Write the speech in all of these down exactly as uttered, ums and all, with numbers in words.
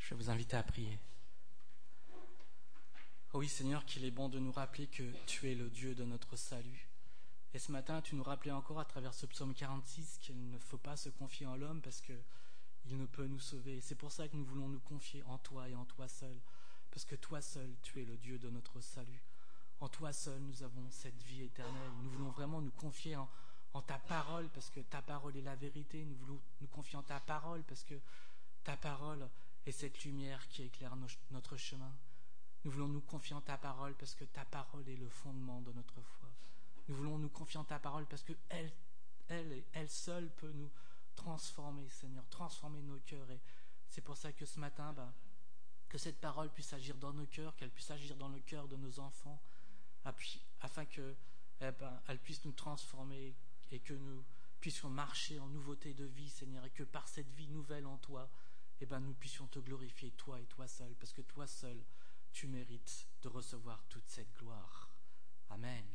Je vais vous inviter à prier. Oh oui, Seigneur, qu'il est bon de nous rappeler que tu es le Dieu de notre salut. Et ce matin, tu nous rappelais encore à travers ce psaume quarante-six qu'il ne faut pas se confier en l'homme parce qu'il ne peut nous sauver. Et c'est pour ça que nous voulons nous confier en toi et en toi seul. Parce que toi seul, tu es le Dieu de notre salut. En toi seul, nous avons cette vie éternelle. Nous voulons vraiment nous confier en, en ta parole parce que ta parole est la vérité. Nous voulons nous confier en ta parole parce que ta parole est cette lumière qui éclaire nos, notre chemin. Nous voulons nous confier en ta parole parce que ta parole est le fondement de notre foi. Nous voulons nous confier en ta parole parce qu'elle elle, elle seule peut nous transformer, Seigneur, transformer nos cœurs. Et c'est pour ça que ce matin, ben, que cette parole puisse agir dans nos cœurs, qu'elle puisse agir dans le cœur de nos enfants, afin qu'elle eh ben, elle puisse nous transformer et que nous puissions marcher en nouveauté de vie, Seigneur, et que par cette vie nouvelle en toi, eh ben, nous puissions te glorifier, toi et toi seul, parce que toi seul, tu mérites de recevoir toute cette gloire. Amen.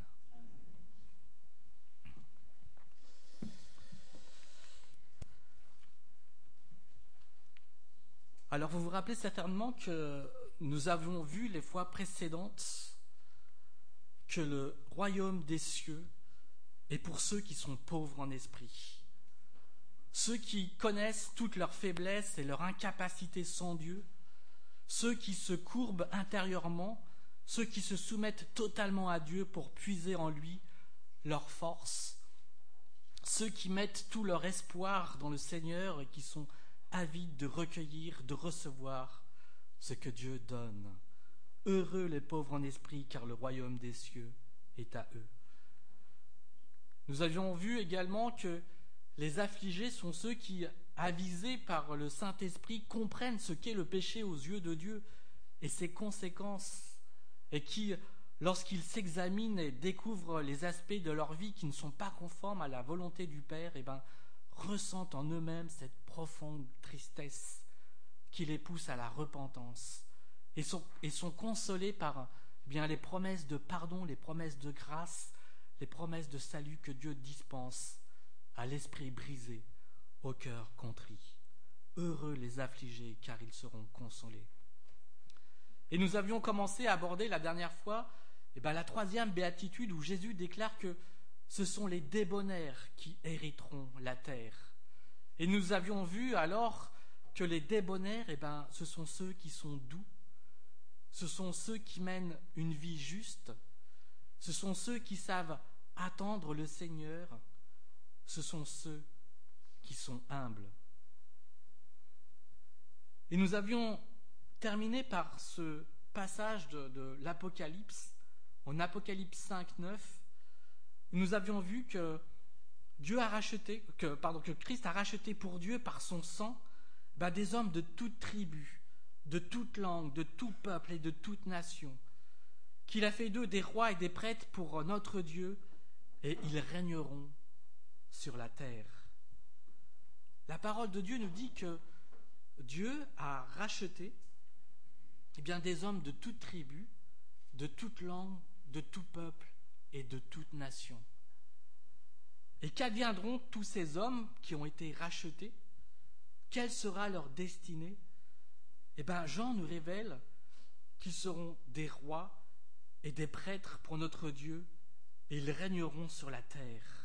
Alors vous vous rappelez certainement que nous avons vu les fois précédentes que le royaume des cieux est pour ceux qui sont pauvres en esprit, ceux qui connaissent toutes leurs faiblesses et leur incapacité sans Dieu, ceux qui se courbent intérieurement, ceux qui se soumettent totalement à Dieu pour puiser en lui leur force, ceux qui mettent tout leur espoir dans le Seigneur et qui sont avides de recueillir, de recevoir ce que Dieu donne. Heureux les pauvres en esprit, car le royaume des cieux est à eux. Nous avions vu également que les affligés sont ceux qui, avisés par le Saint-Esprit, comprennent ce qu'est le péché aux yeux de Dieu et ses conséquences, et qui, lorsqu'ils s'examinent et découvrent les aspects de leur vie qui ne sont pas conformes à la volonté du Père, eh ben, ressentent en eux-mêmes cette profonde tristesse qui les pousse à la repentance et sont, et sont consolés par eh bien, les promesses de pardon, les promesses de grâce, les promesses de salut que Dieu dispense à l'esprit brisé, au cœur contrit. Heureux les affligés, car ils seront consolés. Et nous avions commencé à aborder la dernière fois eh bien, la troisième béatitude où Jésus déclare que ce sont les débonnaires qui hériteront la terre. Et nous avions vu alors que les débonnaires, eh ben, ce sont ceux qui sont doux, ce sont ceux qui mènent une vie juste, ce sont ceux qui savent attendre le Seigneur, ce sont ceux qui sont humbles. Et nous avions terminé par ce passage de, de l'Apocalypse, en Apocalypse cinq, neuf, nous avions vu que Dieu a racheté, que, pardon, que Christ a racheté pour Dieu par son sang bah, des hommes de toute tribu, de toute langue, de tout peuple et de toute nation, qu'il a fait d'eux des rois et des prêtres pour notre Dieu, et ils régneront sur la terre. La parole de Dieu nous dit que Dieu a racheté eh bien, des hommes de toute tribu, de toute langue, de tout peuple et de toute nation. Et qu'adviendront tous ces hommes qui ont été rachetés? Quelle sera leur destinée? Eh bien, Jean nous révèle qu'ils seront des rois et des prêtres pour notre Dieu, et ils régneront sur la terre.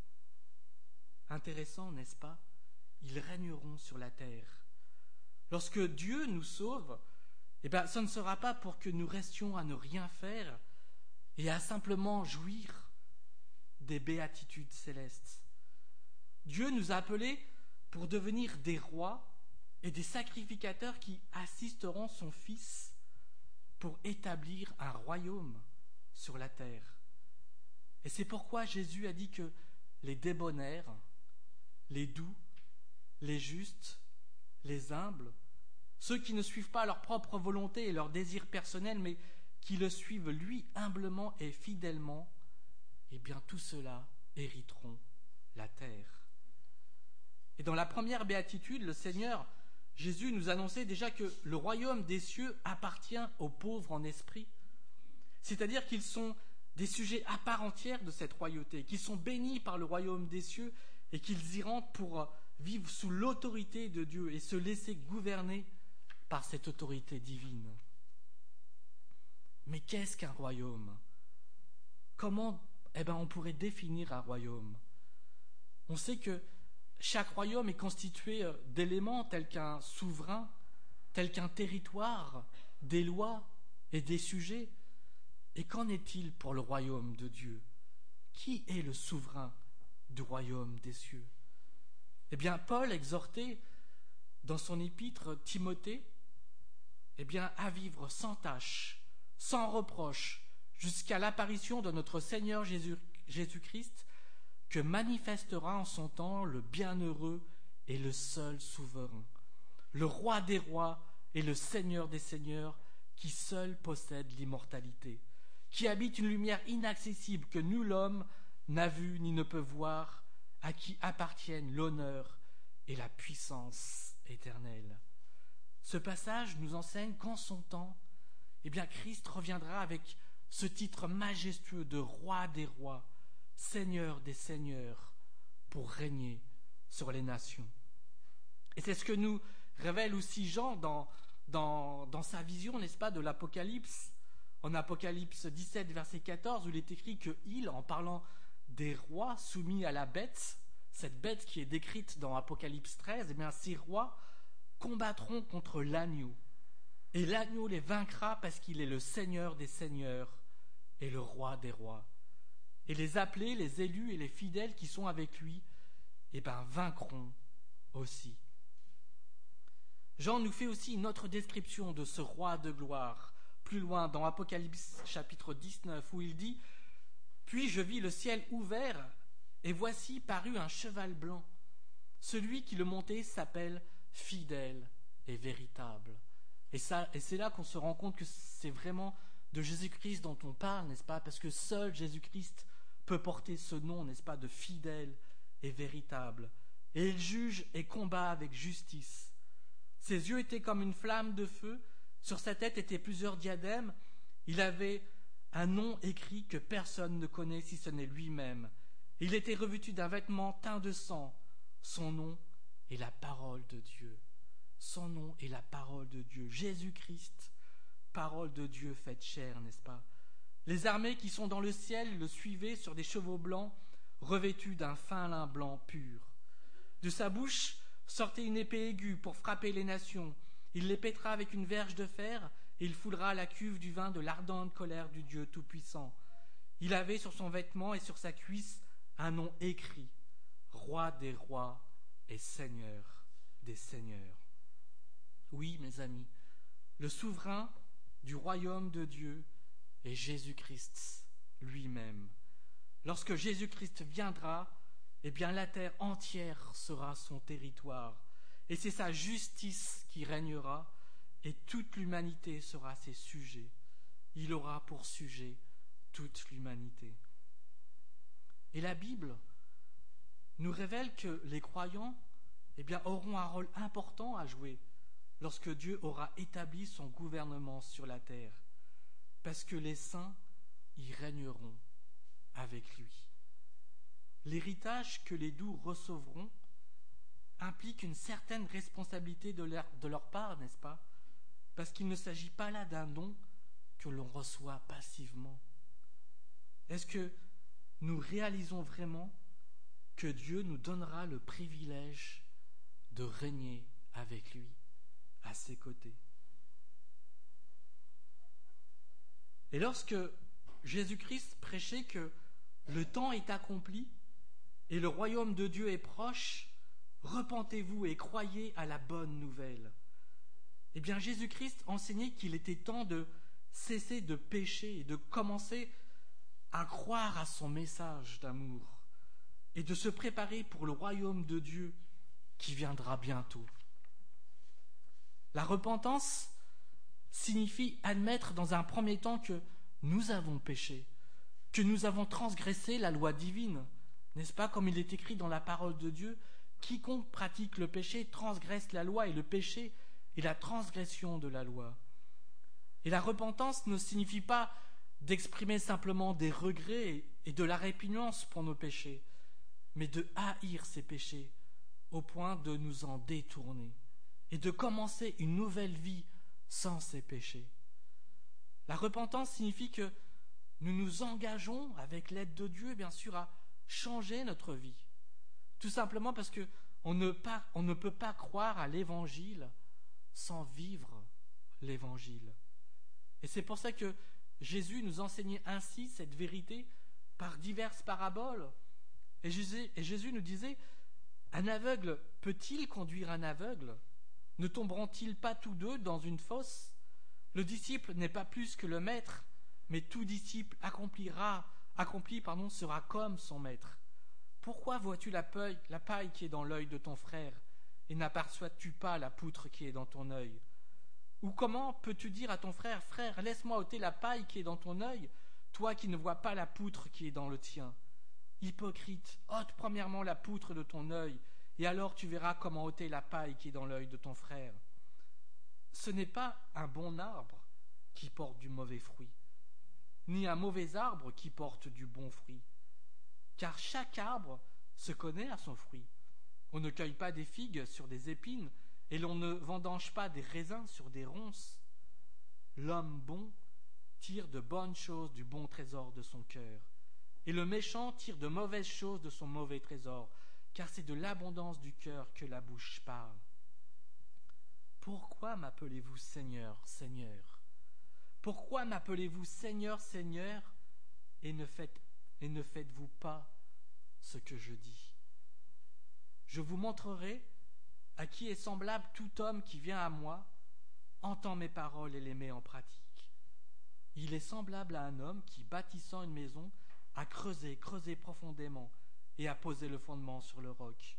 Intéressant, n'est-ce pas? Ils régneront sur la terre. Lorsque Dieu nous sauve, eh bien, ce ne sera pas pour que nous restions à ne rien faire et à simplement jouir des béatitudes célestes. Dieu nous a appelés pour devenir des rois et des sacrificateurs qui assisteront son Fils pour établir un royaume sur la terre. Et c'est pourquoi Jésus a dit que les débonnaires, les doux, les justes, les humbles, ceux qui ne suivent pas leur propre volonté et leurs désirs personnels, mais qui le suivent lui humblement et fidèlement, eh bien tous ceux-là hériteront la terre. Et dans la première béatitude, le Seigneur Jésus nous annonçait déjà que le royaume des cieux appartient aux pauvres en esprit, c'est-à-dire qu'ils sont des sujets à part entière de cette royauté, qu'ils sont bénis par le royaume des cieux et qu'ils y rentrent pour vivre sous l'autorité de Dieu et se laisser gouverner par cette autorité divine. Mais qu'est-ce qu'un royaume? Comment eh ben, on pourrait définir un royaume? On sait que chaque royaume est constitué d'éléments tels qu'un souverain, tels qu'un territoire, des lois et des sujets. Et qu'en est-il pour le royaume de Dieu? Qui est le souverain du royaume des cieux? Eh bien, Paul exhortait dans son épître Timothée eh bien, à vivre sans tache, sans reproche, jusqu'à l'apparition de notre Seigneur Jésus, Jésus-Christ, que manifestera en son temps le bienheureux et le seul souverain, le roi des rois et le Seigneur des seigneurs, qui seul possède l'immortalité, qui habite une lumière inaccessible que nul homme n'a vue ni ne peut voir, à qui appartiennent l'honneur et la puissance éternelle. Ce passage nous enseigne qu'en son temps, eh bien, Christ reviendra avec ce titre majestueux de roi des rois, Seigneur des seigneurs, pour régner sur les nations. Et c'est ce que nous révèle aussi Jean dans, dans, dans sa vision, n'est-ce pas, de l'Apocalypse, en Apocalypse dix-sept, verset quatorze, où il est écrit qu'il, en parlant des rois soumis à la bête, cette bête qui est décrite dans Apocalypse treize, eh bien, ces rois combattront contre l'agneau. Et l'agneau les vaincra parce qu'il est le Seigneur des seigneurs et le roi des rois. Et les appelés, les élus et les fidèles qui sont avec lui, eh bien, vaincront aussi. Jean nous fait aussi une autre description de ce roi de gloire, plus loin dans Apocalypse chapitre dix-neuf, où il dit « Puis je vis le ciel ouvert, et voici parut un cheval blanc. Celui qui le montait s'appelle fidèle et véritable. » Et, ça, et c'est là qu'on se rend compte que c'est vraiment de Jésus-Christ dont on parle, n'est-ce pas? Parce que seul Jésus-Christ peut porter ce nom, n'est-ce pas, de fidèle et véritable. Et il juge et combat avec justice. Ses yeux étaient comme une flamme de feu, sur sa tête étaient plusieurs diadèmes, il avait un nom écrit que personne ne connaît si ce n'est lui-même. Il était revêtu d'un vêtement teint de sang, son nom est la parole de Dieu. Son nom est la parole de Dieu. Jésus-Christ, parole de Dieu faite chair, n'est-ce pas? Les armées qui sont dans le ciel le suivaient sur des chevaux blancs, revêtus d'un fin lin blanc pur. De sa bouche sortait une épée aiguë pour frapper les nations. Il les pètera avec une verge de fer, et il foulera la cuve du vin de l'ardente colère du Dieu Tout-Puissant. Il avait sur son vêtement et sur sa cuisse un nom écrit, Roi des rois et Seigneur des seigneurs. Oui, mes amis, le souverain du royaume de Dieu est Jésus-Christ lui-même. Lorsque Jésus-Christ viendra, eh bien la terre entière sera son territoire, et c'est sa justice qui régnera, et toute l'humanité sera ses sujets. Il aura pour sujet toute l'humanité. Et la Bible nous révèle que les croyants eh bien, auront un rôle important à jouer lorsque Dieu aura établi son gouvernement sur la terre, parce que les saints y régneront avec lui. L'héritage que les doux recevront implique une certaine responsabilité de leur, de leur part, n'est-ce pas? Parce qu'il ne s'agit pas là d'un don que l'on reçoit passivement. Est-ce que nous réalisons vraiment que Dieu nous donnera le privilège de régner avec lui, à ses côtés? Et lorsque Jésus-Christ prêchait que le temps est accompli et le royaume de Dieu est proche, repentez-vous et croyez à la bonne nouvelle. Eh bien, Jésus-Christ enseignait qu'il était temps de cesser de pécher et de commencer à croire à son message d'amour et de se préparer pour le royaume de Dieu qui viendra bientôt. La repentance signifie admettre dans un premier temps que nous avons péché, que nous avons transgressé la loi divine. N'est-ce pas, comme il est écrit dans la parole de Dieu, quiconque pratique le péché transgresse la loi, et le péché est la transgression de la loi. Et la repentance ne signifie pas d'exprimer simplement des regrets et de la répugnance pour nos péchés, mais de haïr ces péchés au point de nous en détourner et de commencer une nouvelle vie sans ses péchés. La repentance signifie que nous nous engageons, avec l'aide de Dieu, bien sûr, à changer notre vie. Tout simplement parce que on ne, pas, on ne peut pas croire à l'Évangile sans vivre l'Évangile. Et c'est pour ça que Jésus nous enseignait ainsi cette vérité par diverses paraboles. Et Jésus, et Jésus nous disait, un aveugle peut-il conduire un aveugle? Ne tomberont-ils pas tous deux dans une fosse? Le disciple n'est pas plus que le maître, mais tout disciple accomplira, accompli pardon, sera comme son maître. Pourquoi vois-tu la paille, la paille qui est dans l'œil de ton frère, et n'aperçois-tu pas la poutre qui est dans ton œil? Ou comment peux-tu dire à ton frère, frère, laisse-moi ôter la paille qui est dans ton œil, toi qui ne vois pas la poutre qui est dans le tien? Hypocrite, ôte premièrement la poutre de ton œil, et alors tu verras comment ôter la paille qui est dans l'œil de ton frère. Ce n'est pas un bon arbre qui porte du mauvais fruit, ni un mauvais arbre qui porte du bon fruit. Car chaque arbre se connaît à son fruit. On ne cueille pas des figues sur des épines, et l'on ne vendange pas des raisins sur des ronces. L'homme bon tire de bonnes choses du bon trésor de son cœur, et le méchant tire de mauvaises choses de son mauvais trésor, car c'est de l'abondance du cœur que la bouche parle. Pourquoi m'appelez-vous Seigneur, Seigneur? Pourquoi m'appelez-vous Seigneur, Seigneur, et ne faites, et ne faites-vous pas ce que je dis? Je vous montrerai à qui est semblable tout homme qui vient à moi, entend mes paroles et les met en pratique. Il est semblable à un homme qui, bâtissant une maison, a creusé, creusé profondément et a posé le fondement sur le roc.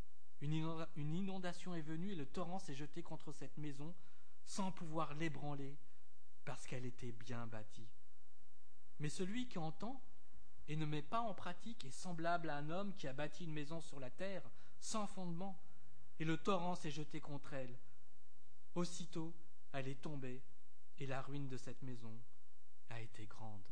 Une inondation est venue et le torrent s'est jeté contre cette maison sans pouvoir l'ébranler parce qu'elle était bien bâtie. Mais celui qui entend et ne met pas en pratique est semblable à un homme qui a bâti une maison sur la terre sans fondement, et le torrent s'est jeté contre elle. Aussitôt, elle est tombée, et la ruine de cette maison a été grande.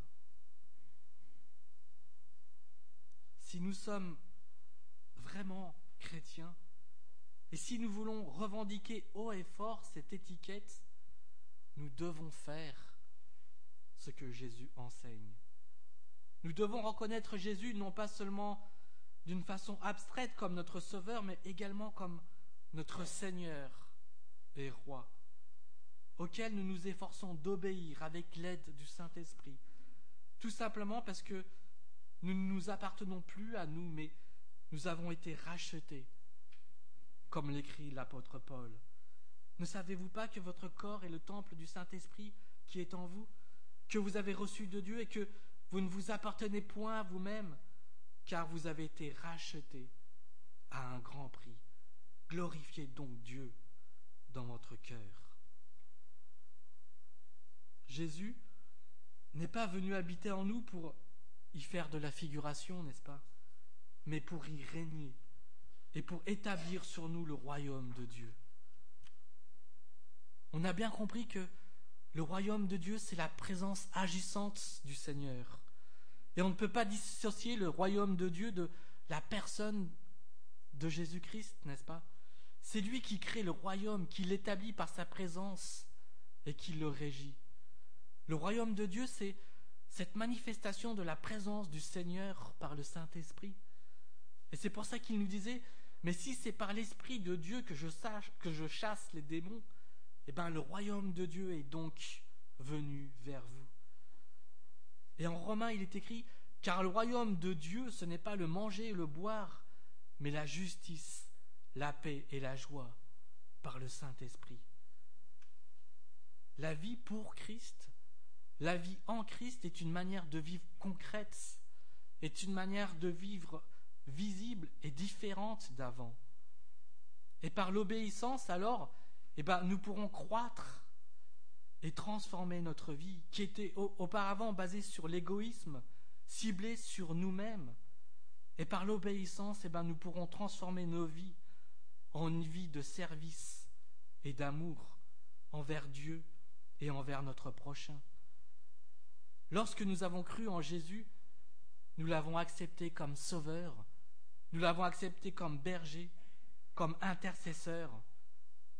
Si nous sommes vraiment chrétiens, et si nous voulons revendiquer haut et fort cette étiquette, nous devons faire ce que Jésus enseigne. Nous devons reconnaître Jésus non pas seulement d'une façon abstraite comme notre Sauveur, mais également comme notre Seigneur et Roi, auquel nous nous efforçons d'obéir avec l'aide du Saint-Esprit, tout simplement parce que nous ne nous appartenons plus à nous, mais nous avons été rachetés, comme l'écrit l'apôtre Paul. Ne savez-vous pas que votre corps est le temple du Saint-Esprit qui est en vous, que vous avez reçu de Dieu et que vous ne vous appartenez point à vous-même, car vous avez été rachetés à un grand prix. Glorifiez donc Dieu dans votre cœur. Jésus n'est pas venu habiter en nous pour y faire de la figuration, n'est-ce pas, mais pour y régner et pour établir sur nous le royaume de Dieu. On a bien compris que le royaume de Dieu, c'est la présence agissante du Seigneur. Et on ne peut pas dissocier le royaume de Dieu de la personne de Jésus-Christ, n'est-ce pas? C'est lui qui crée le royaume, qui l'établit par sa présence et qui le régit. Le royaume de Dieu, c'est cette manifestation de la présence du Seigneur par le Saint-Esprit. Et c'est pour ça qu'il nous disait, mais si c'est par l'Esprit de Dieu que je sache, que je chasse les démons, eh bien le royaume de Dieu est donc venu vers vous. Et en Romains, il est écrit, car le royaume de Dieu, ce n'est pas le manger et le boire, mais la justice, la paix et la joie par le Saint-Esprit. La vie pour Christ, la vie en Christ est une manière de vivre concrète, est une manière de vivre visible et différente d'avant. Et par l'obéissance, alors, eh ben, nous pourrons croître et transformer notre vie, qui était auparavant basée sur l'égoïsme, ciblée sur nous-mêmes. Et par l'obéissance, eh ben, nous pourrons transformer nos vies en une vie de service et d'amour envers Dieu et envers notre prochain. Lorsque nous avons cru en Jésus, nous l'avons accepté comme sauveur, nous l'avons accepté comme berger, comme intercesseur.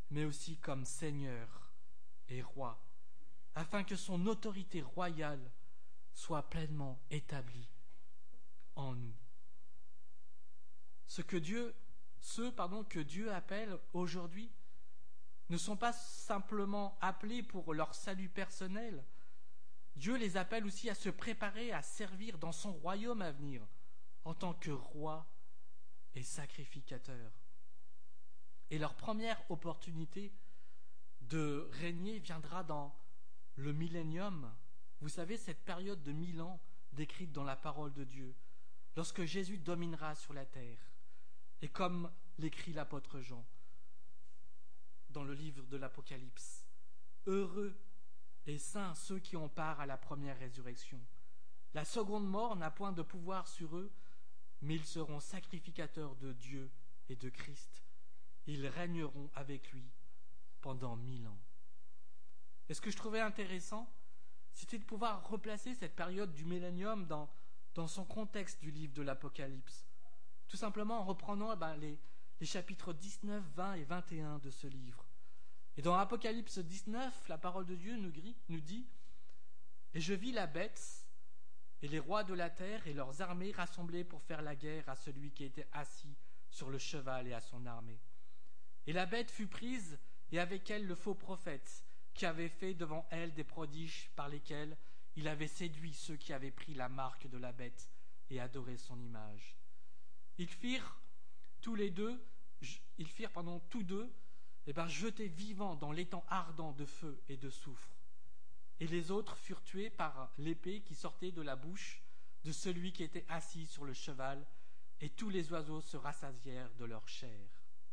mais aussi comme Seigneur et Roi, afin que son autorité royale soit pleinement établie en nous. Ce que Dieu, ceux pardon, que Dieu appelle aujourd'hui ne sont pas simplement appelés pour leur salut personnel. Dieu les appelle aussi à se préparer à servir dans son royaume à venir en tant que roi et sacrificateur. Et leur première opportunité de régner viendra dans le millénium. Vous savez, cette période de mille ans décrite dans la parole de Dieu, lorsque Jésus dominera sur la terre. Et comme l'écrit l'apôtre Jean dans le livre de l'Apocalypse, heureux et saints ceux qui ont part à la première résurrection. La seconde mort n'a point de pouvoir sur eux, mais ils seront sacrificateurs de Dieu et de Christ. Ils régneront avec lui pendant mille ans. Et ce que je trouvais intéressant, c'était de pouvoir replacer cette période du millénium dans, dans son contexte du livre de l'Apocalypse. Tout simplement en reprenant eh ben, les, les chapitres dix-neuf, vingt et vingt et un de ce livre. Et dans Apocalypse dix-neuf, la parole de Dieu nous, nous dit « Et je vis la bête et les rois de la terre et leurs armées rassemblés pour faire la guerre à celui qui était assis sur le cheval et à son armée. Et la bête fut prise, et avec elle le faux prophète, qui avait fait devant elle des prodiges par lesquels il avait séduit ceux qui avaient pris la marque de la bête et adoré son image. Ils firent tous les deux, ils firent pendant tous deux, eh ben, jetés vivants dans l'étang ardent de feu et de soufre. Et les autres furent tués par l'épée qui sortait de la bouche de celui qui était assis sur le cheval, et tous les oiseaux se rassasièrent de leur chair. »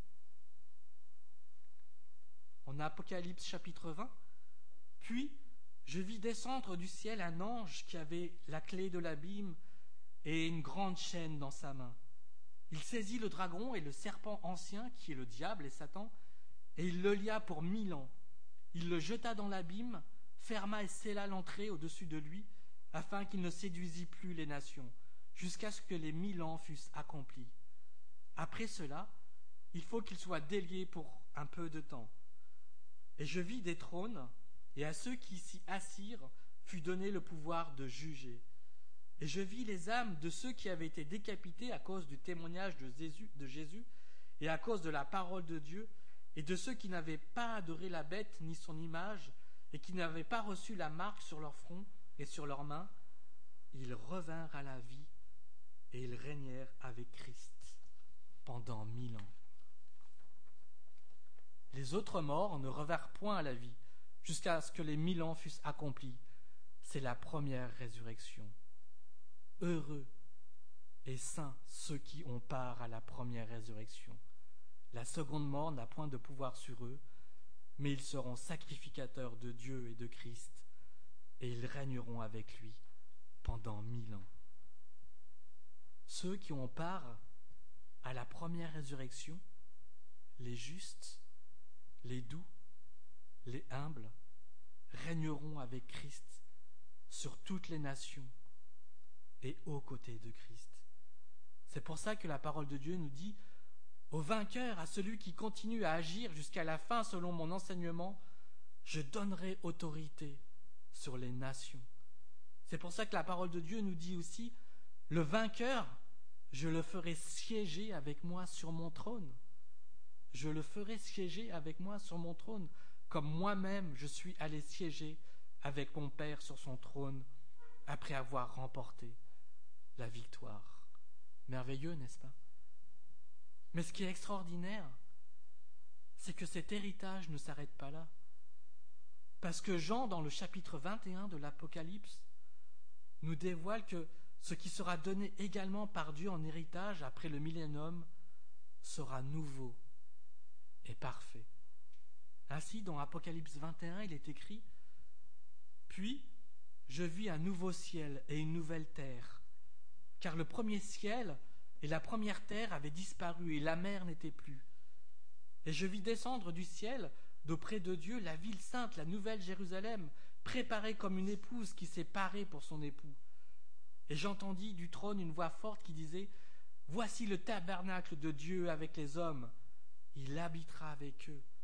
En Apocalypse chapitre vingt, « Puis je vis descendre du ciel un ange qui avait la clé de l'abîme et une grande chaîne dans sa main. Il saisit le dragon et le serpent ancien, qui est le diable et Satan, et il le lia pour mille ans. Il le jeta dans l'abîme, ferma et scella l'entrée au-dessus de lui, afin qu'il ne séduisît plus les nations, jusqu'à ce que les mille ans fussent accomplis. Après cela, il faut qu'il soit délié pour un peu de temps. Et je vis des trônes, et à ceux qui s'y assirent fut donné le pouvoir de juger. Et je vis les âmes de ceux qui avaient été décapités à cause du témoignage de Jésus, de Jésus et à cause de la parole de Dieu, et de ceux qui n'avaient pas adoré la bête ni son image, et qui n'avaient pas reçu la marque sur leur front et sur leurs mains. Ils revinrent à la vie, et ils régnèrent avec Christ pendant mille ans. Les autres morts ne revinrent point à la vie, jusqu'à ce que les mille ans fussent accomplis. C'est la première résurrection. Heureux et saints ceux qui ont part à la première résurrection. La seconde mort n'a point de pouvoir sur eux, mais ils seront sacrificateurs de Dieu et de Christ, et ils régneront avec lui pendant mille ans. Ceux qui ont part à la première résurrection, les justes, les doux, les humbles, régneront avec Christ sur toutes les nations et aux côtés de Christ. C'est pour ça que la parole de Dieu nous dit « Au vainqueur, à celui qui continue à agir jusqu'à la fin selon mon enseignement, je donnerai autorité sur les nations. » C'est pour ça que la parole de Dieu nous dit aussi « Le vainqueur, je le ferai siéger avec moi sur mon trône. Je le ferai siéger avec moi sur mon trône, comme moi-même je suis allé siéger avec mon Père sur son trône après avoir remporté la victoire. » Merveilleux, n'est-ce pas? Mais ce qui est extraordinaire, c'est que cet héritage ne s'arrête pas là. Parce que Jean, dans le chapitre vingt et un de l'Apocalypse, nous dévoile que ce qui sera donné également par Dieu en héritage après le millénium sera nouveau et parfait. Ainsi, dans Apocalypse vingt et un, il est écrit « Puis, je vis un nouveau ciel et une nouvelle terre, car le premier ciel et la première terre avaient disparu et la mer n'était plus. Et je vis descendre du ciel, d'auprès de Dieu, la ville sainte, la nouvelle Jérusalem, préparée comme une épouse qui s'est parée pour son époux. Et j'entendis du trône une voix forte qui disait « Voici le tabernacle de Dieu avec les hommes. Il habitera avec eux,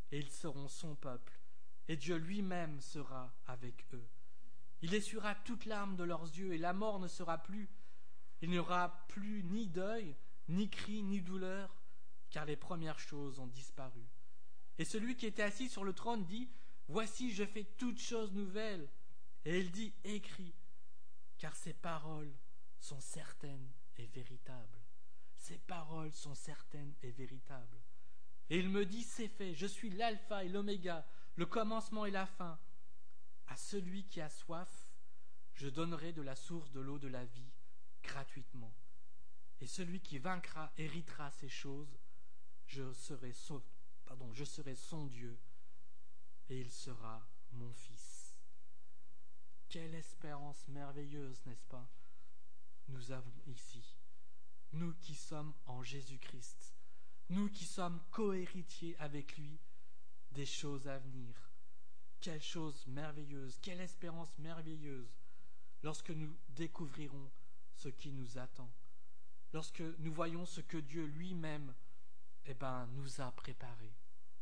et ils seront son peuple, et Dieu lui-même sera avec eux. Il essuiera toute larme de leurs yeux, et la mort ne sera plus. Il n'y aura plus ni deuil, ni cri, ni douleur, car les premières choses ont disparu. Et celui qui était assis sur le trône dit, « Voici, je fais toutes choses nouvelles. » Et il dit, « Écris, car ces paroles sont certaines et véritables. » Ces paroles sont certaines et véritables. Et il me dit, « C'est fait, je suis l'alpha et l'oméga, le commencement et la fin. À celui qui a soif, je donnerai de la source de l'eau de la vie gratuitement. Et celui qui vaincra héritera ces choses. Je serai son, pardon, je serai son Dieu, et il sera mon fils. » Quelle espérance merveilleuse, n'est-ce pas, nous avons ici, nous qui sommes en Jésus-Christ, nous qui sommes co-héritiers avec lui des choses à venir. Quelle chose merveilleuse, quelle espérance merveilleuse lorsque nous découvrirons ce qui nous attend, lorsque nous voyons ce que Dieu lui-même eh ben, nous a préparé.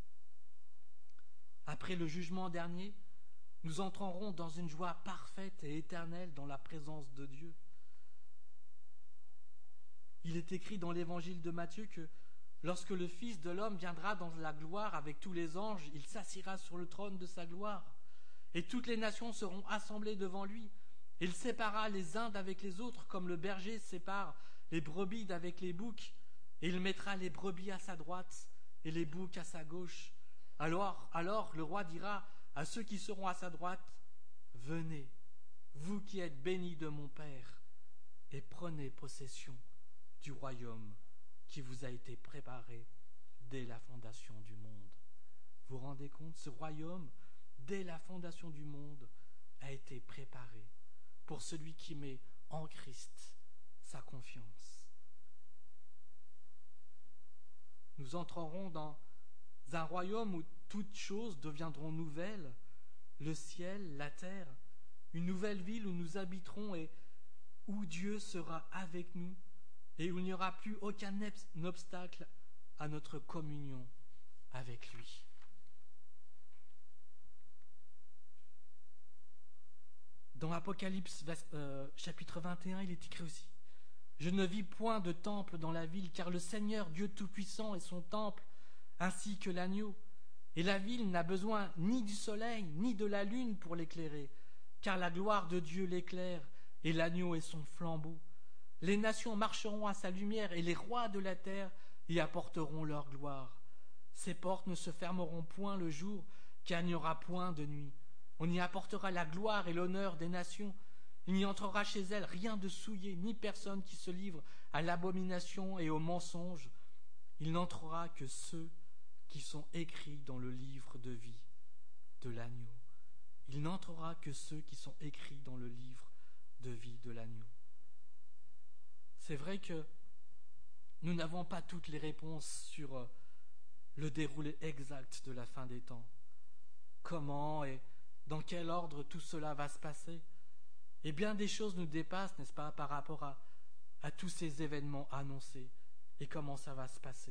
Après le jugement dernier, nous entrerons dans une joie parfaite et éternelle dans la présence de Dieu. Il est écrit dans l'évangile de Matthieu que lorsque le Fils de l'homme viendra dans la gloire avec tous les anges, il s'assiera sur le trône de sa gloire, et toutes les nations seront assemblées devant lui. Il séparera les uns d'avec les autres, comme le berger sépare les brebis d'avec les boucs, et il mettra les brebis à sa droite et les boucs à sa gauche. Alors, alors le roi dira à ceux qui seront à sa droite, « Venez, vous qui êtes bénis de mon Père, et prenez possession du royaume qui vous a été préparé dès la fondation du monde. » Vous vous rendez compte, ce royaume, dès la fondation du monde, a été préparé pour celui qui met en Christ sa confiance. Nous entrerons dans un royaume où toutes choses deviendront nouvelles, le ciel, la terre, une nouvelle ville où nous habiterons et où Dieu sera avec nous et où il n'y aura plus aucun obstacle à notre communion avec lui. Dans Apocalypse euh, chapitre vingt et un, il est écrit aussi, « Je ne vis point de temple dans la ville, car le Seigneur Dieu Tout-Puissant est son temple, ainsi que l'agneau. Et la ville n'a besoin ni du soleil, ni de la lune pour l'éclairer, car la gloire de Dieu l'éclaire, et l'agneau est son flambeau. Les nations marcheront à sa lumière, et les rois de la terre y apporteront leur gloire. Ses portes ne se fermeront point le jour, car il n'y aura point de nuit. On y apportera la gloire et l'honneur des nations. Il n'y entrera chez elles rien de souillé, ni personne qui se livre à l'abomination et au mensonge. Il n'entrera que ceux qui sont écrits dans le livre de vie de l'agneau. Il n'entrera que ceux qui sont écrits dans le livre de vie de l'agneau. » C'est vrai que nous n'avons pas toutes les réponses sur le déroulé exact de la fin des temps. Comment et dans quel ordre tout cela va se passer? Et bien des choses nous dépassent, n'est-ce pas, par rapport à, à tous ces événements annoncés et comment ça va se passer.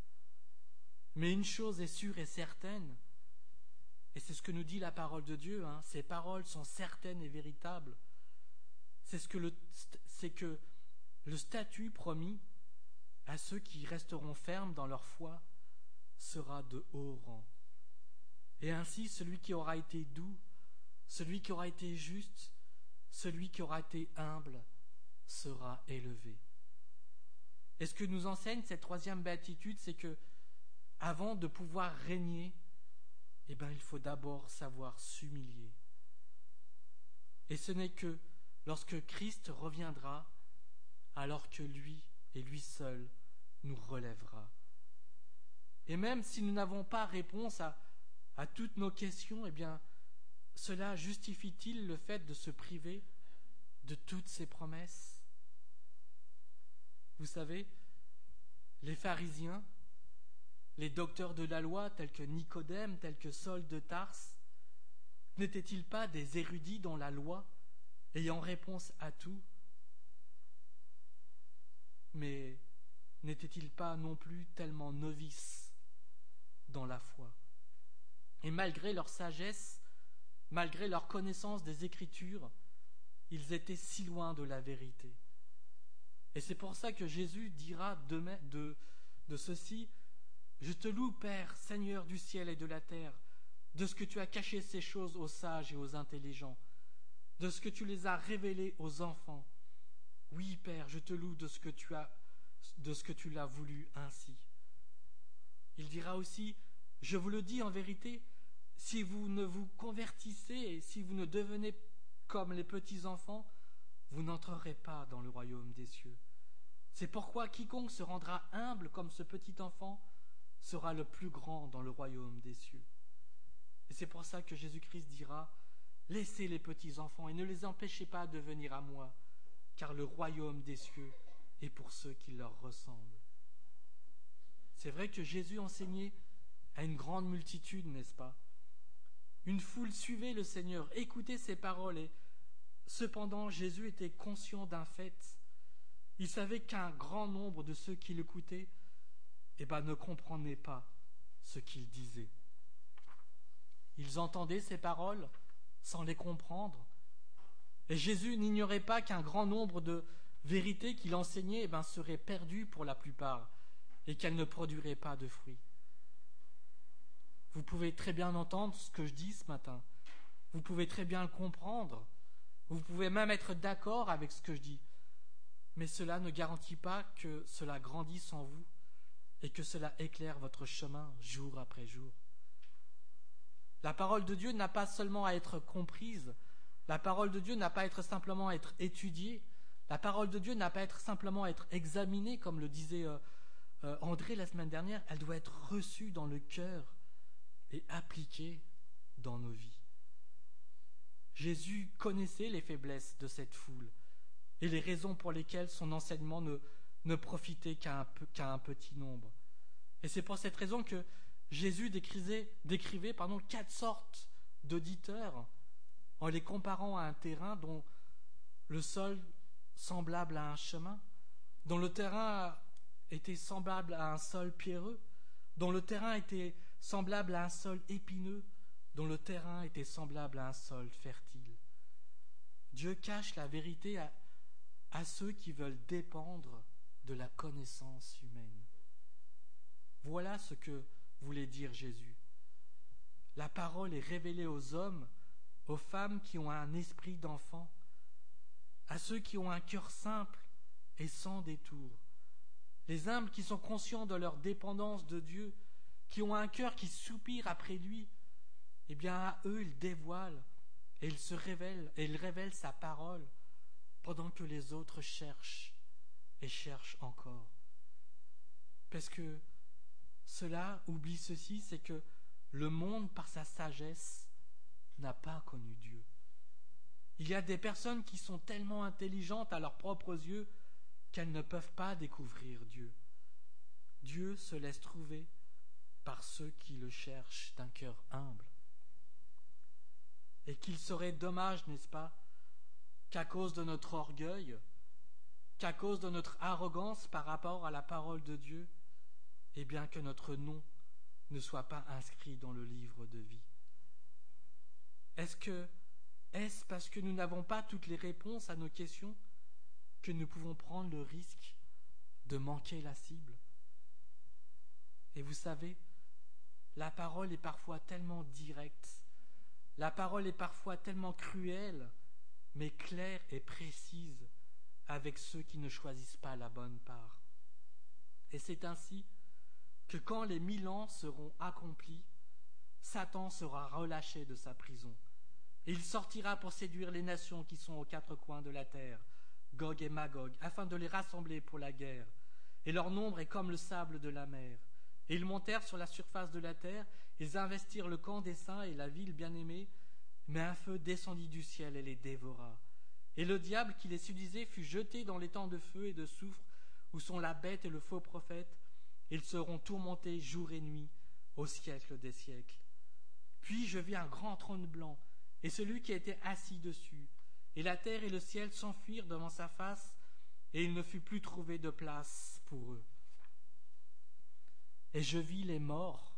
Mais une chose est sûre et certaine, et c'est ce que nous dit la parole de Dieu, hein, ces paroles sont certaines et véritables. C'est ce que le, c'est que le statut promis à ceux qui resteront fermes dans leur foi sera de haut rang. Et ainsi, celui qui aura été doux, celui qui aura été juste, celui qui aura été humble sera élevé. Et ce que nous enseigne cette troisième béatitude, c'est que avant de pouvoir régner, eh ben, il faut d'abord savoir s'humilier. Et ce n'est que lorsque Christ reviendra, alors que lui et lui seul nous relèvera. Et même si nous n'avons pas réponse à, à toutes nos questions, eh bien, cela justifie-t-il le fait de se priver de toutes ces promesses? Vous savez, les pharisiens, les docteurs de la loi tels que Nicodème, tels que Saul de Tarse, n'étaient-ils pas des érudits dans la loi, ayant réponse à tout? Mais n'étaient-ils pas non plus tellement novices dans la foi? Et malgré leur sagesse, malgré leur connaissance des Écritures, ils étaient si loin de la vérité. Et c'est pour ça que Jésus dira de, de, de ceci: « Je te loue, Père, Seigneur du ciel et de la terre, de ce que tu as caché ces choses aux sages et aux intelligents, de ce que tu les as révélées aux enfants. Oui, Père, je te loue de ce que tu as, de ce que tu l'as voulu ainsi. » Il dira aussi: « Je vous le dis en vérité, si vous ne vous convertissez et si vous ne devenez comme les petits enfants, vous n'entrerez pas dans le royaume des cieux. C'est pourquoi quiconque se rendra humble comme ce petit enfant sera le plus grand dans le royaume des cieux. » Et c'est pour ça que Jésus-Christ dira: « Laissez les petits enfants et ne les empêchez pas de venir à moi, car le royaume des cieux est pour ceux qui leur ressemblent. » C'est vrai que Jésus enseignait à une grande multitude, n'est-ce pas? Une foule suivait le Seigneur, écoutait ses paroles, et cependant Jésus était conscient d'un fait. Il savait qu'un grand nombre de ceux qui l'écoutaient eh ben, ne comprenaient pas ce qu'il disait. Ils entendaient ses paroles sans les comprendre. Et Jésus n'ignorait pas qu'un grand nombre de vérités qu'il enseignait eh ben, seraient perdues pour la plupart et qu'elles ne produiraient pas de fruits. Vous pouvez très bien entendre ce que je dis ce matin. Vous pouvez très bien le comprendre. Vous pouvez même être d'accord avec ce que je dis. Mais cela ne garantit pas que cela grandisse en vous et que cela éclaire votre chemin jour après jour. La parole de Dieu n'a pas seulement à être comprise. La parole de Dieu n'a pas à être simplement à être étudiée. La parole de Dieu n'a pas à être simplement à être examinée, comme le disait euh, euh, André la semaine dernière. Elle doit être reçue dans le cœur et appliquée dans nos vies. Jésus connaissait les faiblesses de cette foule et les raisons pour lesquelles son enseignement ne, ne profitait qu'à un, qu'à un petit nombre. Et c'est pour cette raison que Jésus décrivait, décrivait pardon, quatre sortes d'auditeurs en les comparant à un terrain dont le sol semblable à un chemin, dont le terrain était semblable à un sol pierreux, dont le terrain était semblable à un sol épineux, dont le terrain était semblable à un sol fertile. Dieu cache la vérité à, à ceux qui veulent dépendre de la connaissance humaine. Voilà ce que voulait dire Jésus. La parole est révélée aux hommes, aux femmes qui ont un esprit d'enfant, à ceux qui ont un cœur simple et sans détour, les humbles qui sont conscients de leur dépendance de Dieu, qui ont un cœur qui soupire après lui. Eh bien, à eux, il dévoile et il se révèle, et il révèle sa parole, pendant que les autres cherchent et cherchent encore. Parce que cela oublie ceci, c'est que le monde, par sa sagesse, n'a pas connu Dieu. Il y a des personnes qui sont tellement intelligentes à leurs propres yeux qu'elles ne peuvent pas découvrir Dieu. Dieu se laisse trouver par ceux qui le cherchent d'un cœur humble. Et qu'il serait dommage, n'est-ce pas, qu'à cause de notre orgueil, qu'à cause de notre arrogance par rapport à la parole de Dieu, eh bien que notre nom ne soit pas inscrit dans le livre de vie. Est-ce que, est-ce parce que nous n'avons pas toutes les réponses à nos questions que nous pouvons prendre le risque de manquer la cible? Et vous savez, la parole est parfois tellement directe, la parole est parfois tellement cruelle, mais claire et précise avec ceux qui ne choisissent pas la bonne part. Et c'est ainsi que quand les mille ans seront accomplis, Satan sera relâché de sa prison. Et il sortira pour séduire les nations qui sont aux quatre coins de la terre, Gog et Magog, afin de les rassembler pour la guerre. Et leur nombre est comme le sable de la mer. Et ils montèrent sur la surface de la terre, ils investirent le camp des saints et la ville bien-aimée, mais un feu descendit du ciel et les dévora. Et le diable qui les séduisait fut jeté dans les temps de feu et de soufre, où sont la bête et le faux prophète. Ils seront tourmentés jour et nuit, au siècle des siècles. Puis je vis un grand trône blanc, et celui qui était assis dessus. Et la terre et le ciel s'enfuirent devant sa face, et il ne fut plus trouvé de place pour eux. Et je vis les morts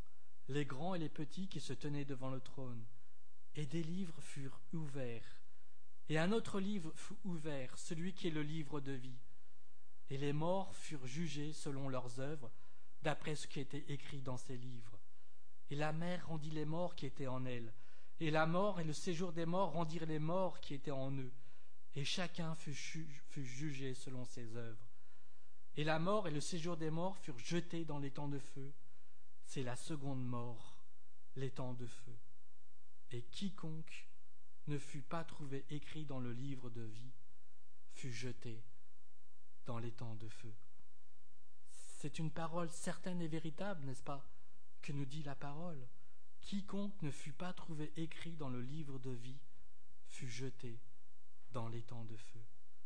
les grands et les petits qui se tenaient devant le trône. Et des livres furent ouverts. Et un autre livre fut ouvert, celui qui est le livre de vie. Et les morts furent jugés selon leurs œuvres, d'après ce qui était écrit dans ces livres. Et la mer rendit les morts qui étaient en elle, et la mort et le séjour des morts rendirent les morts qui étaient en eux, et chacun fut, ju- fut jugé selon ses œuvres. Et la mort et le séjour des morts furent jetés dans l'étang de feu. C'est la seconde mort, l'étang de feu. Et quiconque ne fut pas trouvé écrit dans le livre de vie fut jeté dans l'étang de feu. C'est une parole certaine et véritable, n'est-ce pas, que nous dit la parole. Quiconque ne fut pas trouvé écrit dans le livre de vie fut jeté dans l'étang de feu.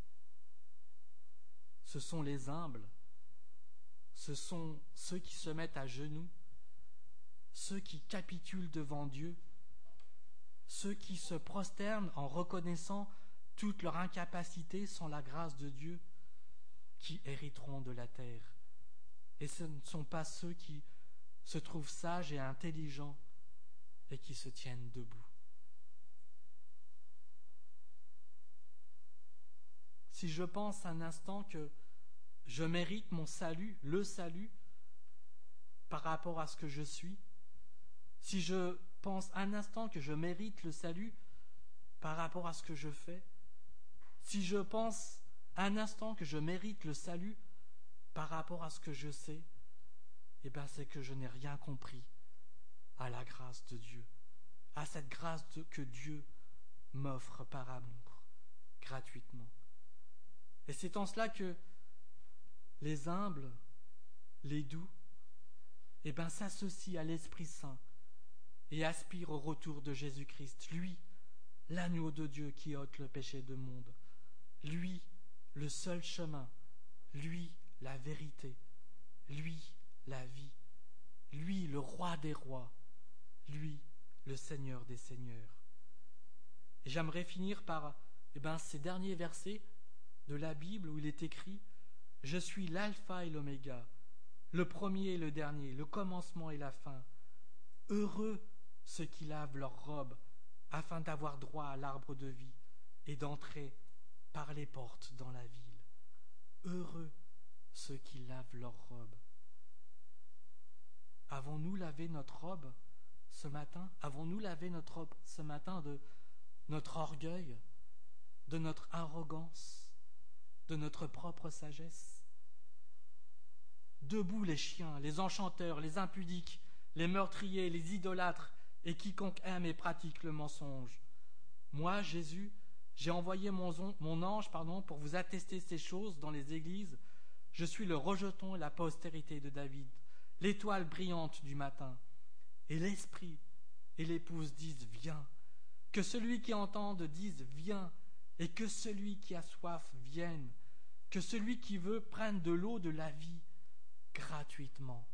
Ce sont les humbles, ce sont ceux qui se mettent à genoux, ceux qui capitulent devant Dieu, ceux qui se prosternent en reconnaissant toute leur incapacité sans la grâce de Dieu, qui hériteront de la terre. Et ce ne sont pas ceux qui se trouvent sages et intelligents et qui se tiennent debout. Si je pense un instant que je mérite mon salut, le salut, par rapport à ce que je suis, si je pense un instant que je mérite le salut par rapport à ce que je fais, si je pense un instant que je mérite le salut par rapport à ce que je sais, eh bien c'est que je n'ai rien compris à la grâce de Dieu, à cette grâce de, que Dieu m'offre par amour, gratuitement. Et c'est en cela que les humbles, les doux, eh bien s'associent à l'Esprit Saint et aspirent au retour de Jésus-Christ, lui, l'agneau de Dieu qui ôte le péché du monde, lui, le seul chemin, lui, la vérité, lui, la vie, lui, le roi des rois, lui, le Seigneur des seigneurs. Et j'aimerais finir par eh ben, ces derniers versets de la Bible où il est écrit « Je suis l'alpha et l'oméga, le premier et le dernier, le commencement et la fin. Heureux ceux qui lavent leurs robes, afin d'avoir droit à l'arbre de vie et d'entrer par les portes dans la ville. Heureux ceux qui lavent leurs robes. » Avons-nous lavé notre robe ce matin? Avons-nous lavé notre robe ce matin de notre orgueil, de notre arrogance, de notre propre sagesse? Debout les chiens, les enchanteurs, les impudiques, les meurtriers, les idolâtres et quiconque aime et pratique le mensonge. Moi, Jésus, j'ai envoyé mon, mon ange pardon, pour vous attester ces choses dans les églises. Je suis le rejeton et la postérité de David, l'étoile brillante du matin. Et l'Esprit et l'épouse disent « Viens ». Que celui qui entende dise « Viens », et que celui qui a soif vienne. Que celui qui veut prenne de l'eau de la vie gratuitement.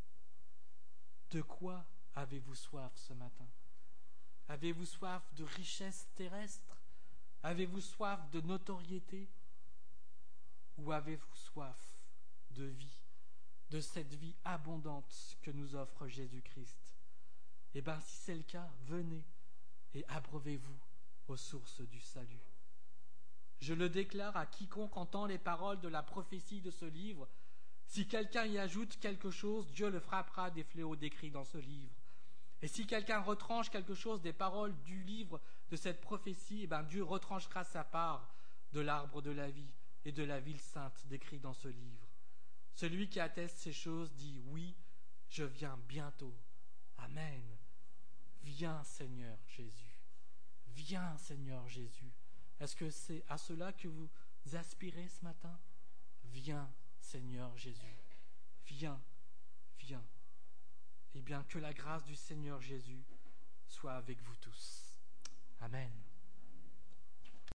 De quoi avez-vous soif ce matin? Avez-vous soif de richesses terrestres? Avez-vous soif de notoriété? Ou avez-vous soif de vie, de cette vie abondante que nous offre Jésus-Christ? Eh bien, si c'est le cas, venez et abreuvez-vous aux sources du salut. Je le déclare à quiconque entend les paroles de la prophétie de ce livre. Si quelqu'un y ajoute quelque chose, Dieu le frappera des fléaux décrits dans ce livre. Et si quelqu'un retranche quelque chose des paroles du livre de cette prophétie, eh bien Dieu retranchera sa part de l'arbre de la vie et de la ville sainte décrits dans ce livre. Celui qui atteste ces choses dit « Oui, je viens bientôt. Amen. Viens Seigneur Jésus. Viens Seigneur Jésus. » Est-ce que c'est à cela que vous aspirez ce matin? Viens Seigneur Jésus. Viens, viens. Eh bien, que la grâce du Seigneur Jésus soit avec vous tous. Amen.